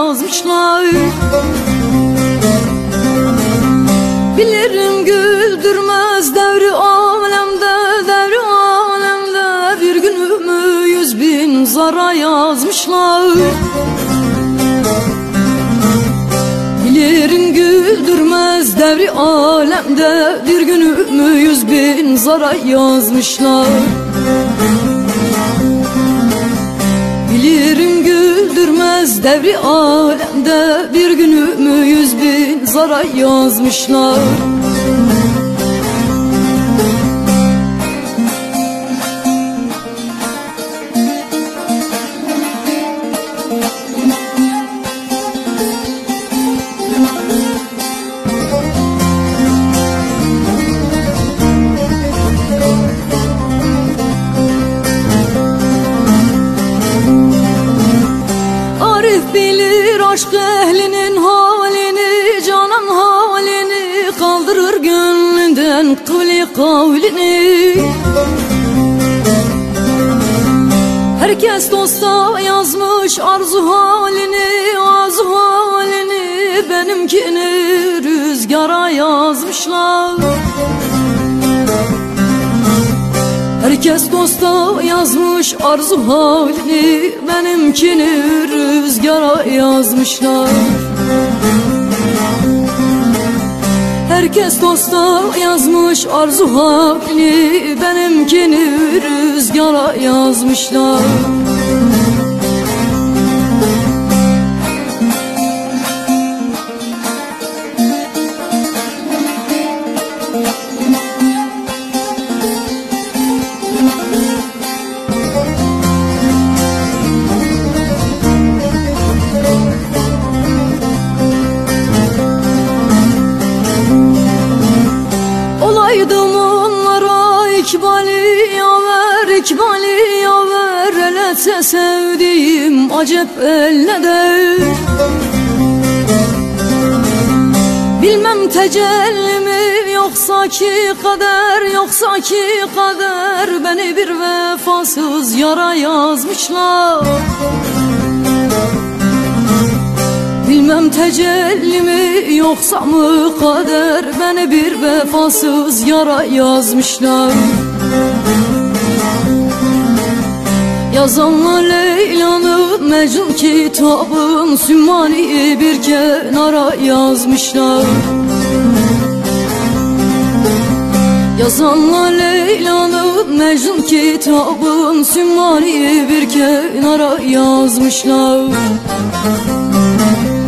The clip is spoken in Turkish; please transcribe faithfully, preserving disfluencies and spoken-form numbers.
yazmışlar. Bilirim güldürmez devri alemde, devri alemde bir günümü yüz bin zara yazmışlar. Bilirim güldürmez devri alemde bir günümü yüz bin zara yazmışlar. Bilirim güldürmez devri alemde bir günümü yüz bin zara yazmışlar. Bilir aşk ehlinin halini, canan halini, kaldırır gönlünden kıvli kavlini. Herkes dosta yazmış arzu halini, arzu halini, benimkini rüzgara yazmışlar. Herkes dosta yazmış arzu halini, benimkini rüzgara yazmışlar. Herkes dosta yazmış arzu halini, benimkini rüzgara yazmışlar. Olaydım onlara ikbali yaver, ikbali yaver, eletse sevdiğim acep ellede. Bilmem tecelli mi yoksa ki kader, yoksa ki kader, beni bir vefasız yara yazmışlar. Bilmem tecelli mi yoksa mı kader, beni bir vefasız yara yazmışlar. Yazanlar Leyla'nı Mecnun kitabın Sümmani'yi bir kenara yazmışlar. Yazanlar Leyla'nı Mecnun kitabın Sümmani'yi bir kenara yazmışlar.